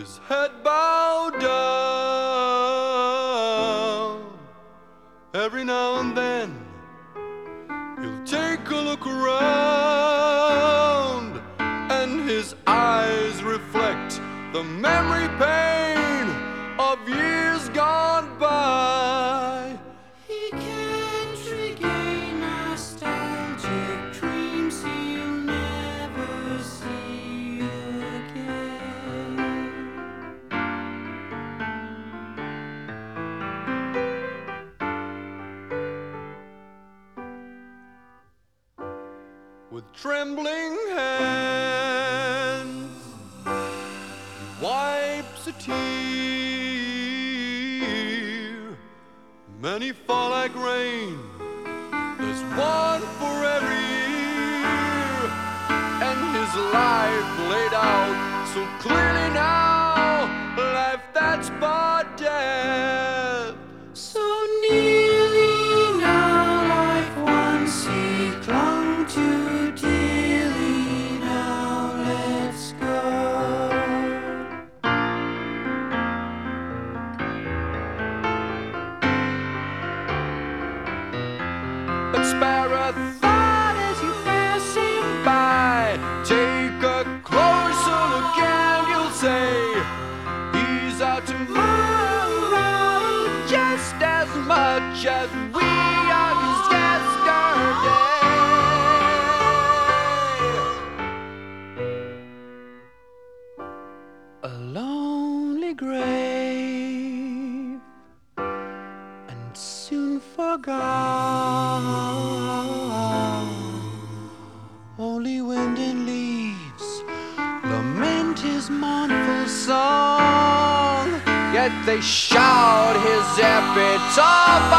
his head bowed down. Every now and then he'll take a look around, and his eyes reflect the memory pain of years gone by. He can't regain nostalgic dreams he'll never see again. With trembling hands, wipes a tear. Many fall like rain, there's one for every year. And his life laid out so clearly now, life that's but death. So nearly now, life once he clung to dearly, now let's go. But spare a thought as you pass him by. Take a closer look and you'll say he's out tomorrow just as much as we are his yesterday. A lonely grave, and soon forgot. Only wind and leaves lament his mournful song, yet they shout his epitaph